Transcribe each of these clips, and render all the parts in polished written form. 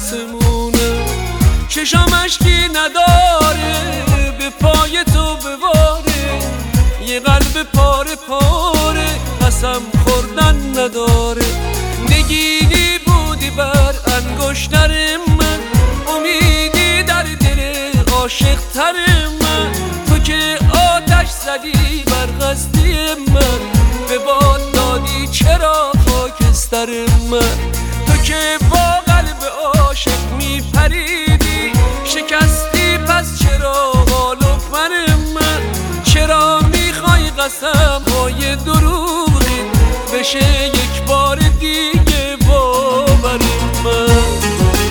آسمونه. چشام اشکی نداره به پای تو بواره، یه قلب پاره پاره قسم خوردن نداره. نگینی بودی بر انگشتر من، امیدی در دل عاشق تر من. تو که آتش زدی بر قصدی من، به باد دادی چرا خاکستر من. تو که با قلب عاشق میپریدی، شکستی پس چرا غالب من. چرا میخوای قسم های دروغی بشه یک بار دیگه باور من.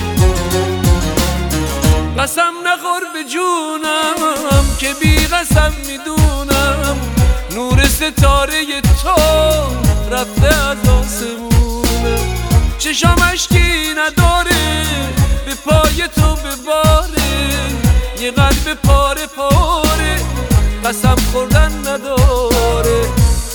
قسم نخور به جونم که بی قسم میدونم، نور ستاره تو رفته از آسمونه. چشام اشکی نداره به پای تو بباره، یه قلب پاره پاره قسم خوردن نداره.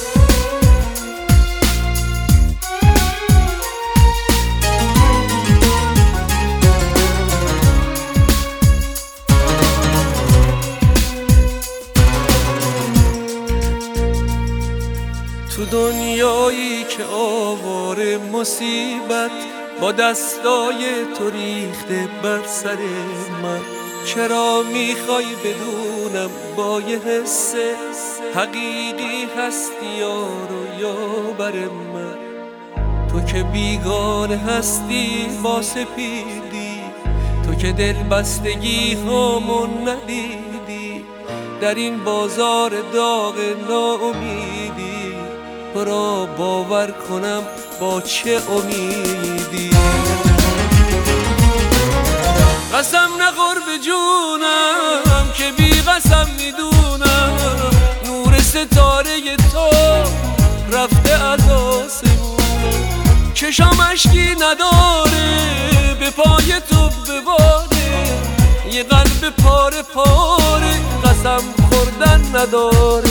تو دنیایی که آواره مصیبت با دستای تو ریخته بر سر من، چرا میخوای بدونم با یه حس حقیقی هستی یارو یا بر من. تو که بیگانه هستی با سپیدی، تو که دل بستگی همون ندیدی، در این بازار داغ ناامیدی تو را باور کنم با چه امیدی. قسم نخور به جونم که بی قسم میدونم، نور ستاره تو رفته از آسمونه. چشام اشکی نداره به پای تو بباره، یه قلب پاره پاره قسم خوردن نداره.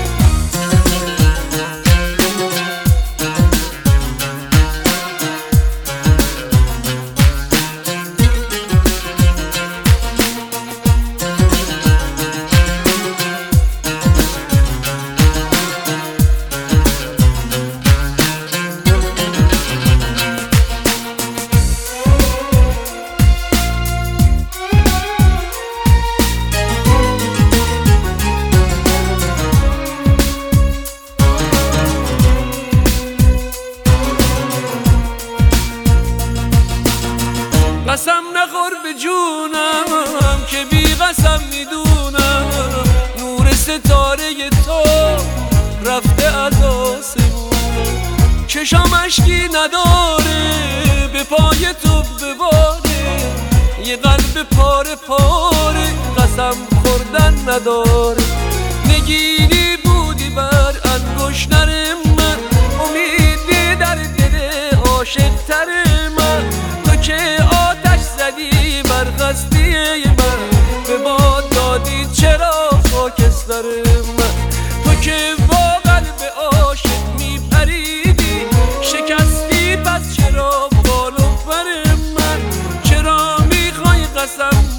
قسم نخور به جونم که بی قسم میدونم، نور ستاره تو رفته از آسمونه. چشام اشکی نداره به پای تو بباره، یه قلب پاره پاره قسم خوردن نداره. نگینی بودی بر انگشتر من، امیدی در دل عاشق تر من. تو که آتش زدی بر قصدی من، به باد دادی چرا خاکستر من. تو که با قلب عاشق میپریدی، شکستی پس چرا بالو بر من. چرا میخوای قسم